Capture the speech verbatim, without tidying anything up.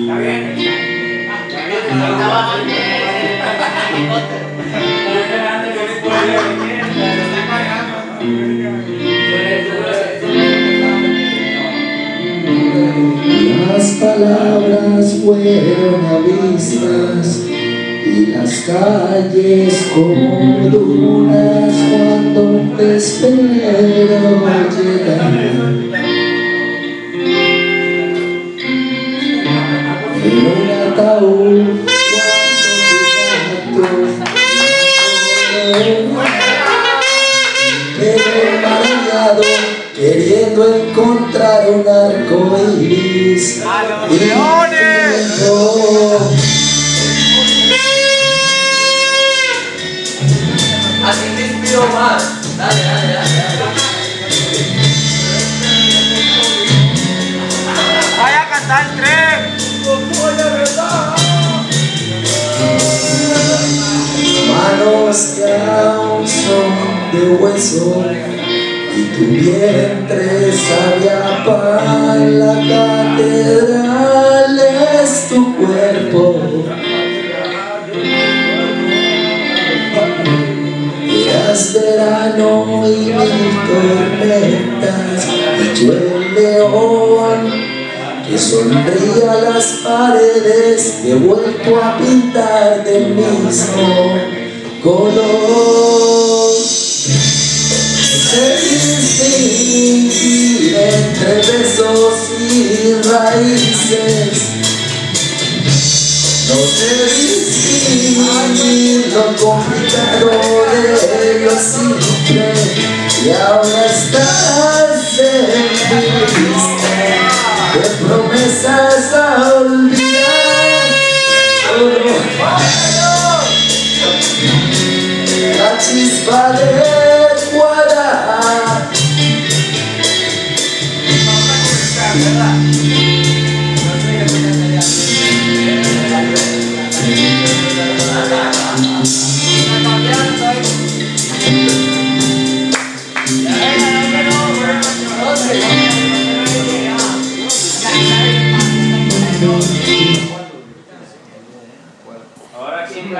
Las palabras fueron avistas y las calles como dunas cuando te espero llegar. En un ataúd cuando queriendo encontrar un arco iris ¡A los leones! Así te inspiro más. Dale, dale, dale, dale. ¡Vaya a cantar el tren! Manos que aún son de hueso y tu vientre sabía pan, la catedral es tu cuerpo. Eras verano y mil tormentas y yo el león que sonríe a las paredes, he vuelto a pintar del mismo color. Sé distinguir entre besos y raíces, no sé distinguir lo complicado de lo simple, y ahora está